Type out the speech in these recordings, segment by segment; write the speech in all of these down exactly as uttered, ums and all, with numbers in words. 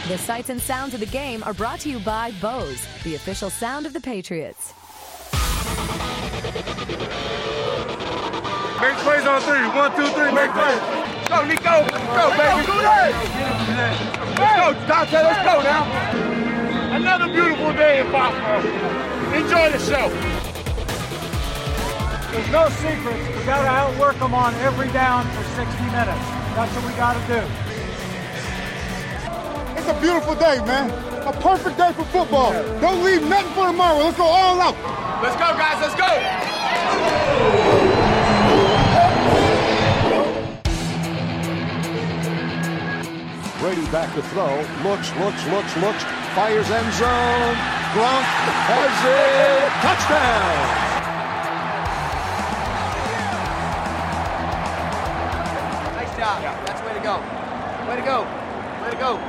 The sights and sounds of the game are brought to you by Bose, the official sound of the Patriots. Make plays on three. One, two, three. Make plays. Go, Nico. Let's go, baby. Let's go, Dante. Let's go now. Another beautiful day in Foxborough. Enjoy the show. There's no secrets. We got to outwork them on every down for sixty minutes. That's what we got to do. It's a beautiful day, man. A perfect day for football. Don't leave nothing for tomorrow. Let's go all out. Let's go, guys. Let's go. Brady back to throw. Looks, looks, looks, looks. Fires end zone. Gronk has it. Touchdown. Nice job. That's the way to go. Way to go. Way to go.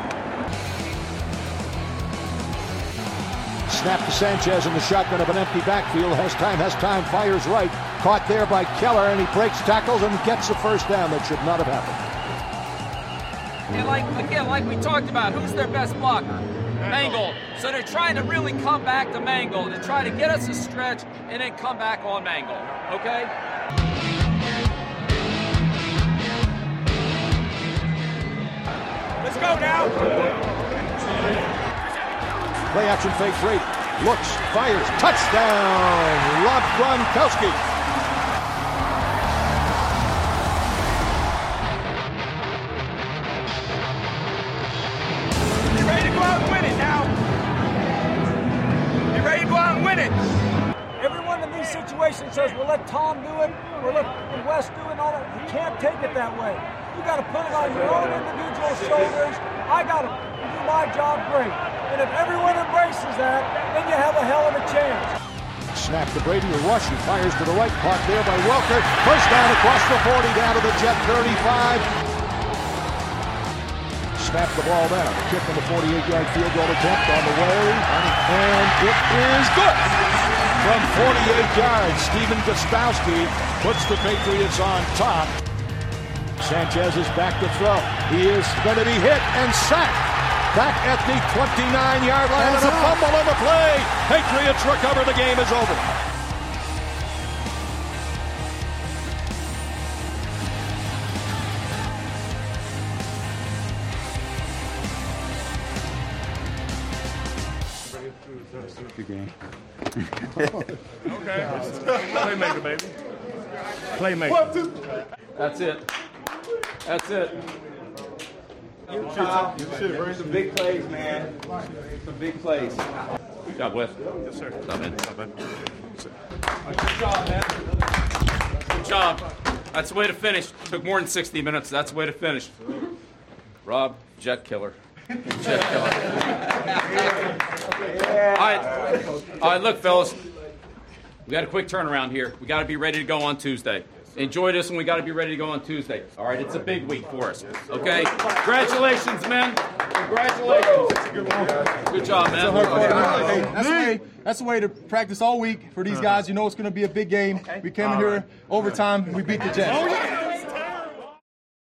Snap to Sanchez in the shotgun of an empty backfield. Has time, has time, fires right. Caught there by Keller, and he breaks tackles and gets the first down. That should not have happened. And like, again, like we talked about, who's their best blocker? Mangold. So they're trying to really come back to Mangold and try to get us a stretch and then come back on Mangold. Okay? Let's go now. Play action fake Brady. Looks, fires, touchdown! Rob Gronkowski. You ready to go out and win it now? You ready to go out and win it? Everyone in these situations says, well, let Tom do it, or let Wes do it, and all that. You can't take it that way. You got to put it on your own individual shoulders. I got to do my job great. And if everyone embraces that, then you have a hell of a chance. Snap to Brady, a rush, he fires to the right, caught there by Welker. First down across the forty, down to the Jet thirty-five. Snap the ball down. Kick on the forty-eight-yard field goal attempt on the way. And it is good. From forty-eight yards, Steven Gostkowski puts the Patriots on top. Sanchez is back to throw. He is going to be hit and sacked. Back at the twenty-nine-yard line. It's a fumble on the play. Patriots recover. The game is over. Good game. Okay. Playmaker, baby. Playmaker. That's it. That's it. Child, some big plays, man. Some big plays. Good job, Wes. Yes, sir. Not bad. Not bad. Good job, man. Good job. That's the way to finish. Took more than sixty minutes. That's the way to finish. Rob, Jet Killer. Jet Killer. All right. All right, look, fellas. We got a quick turnaround here. We got to be ready to go on Tuesday. Enjoy this, and we got to be ready to go on Tuesday. All right, it's a big week for us. Okay? Congratulations, men. Congratulations. Good job, man. Hey, that's the way. That's the way to practice all week for these guys. You know it's going to be a big game. We came in here overtime. We beat the Jets.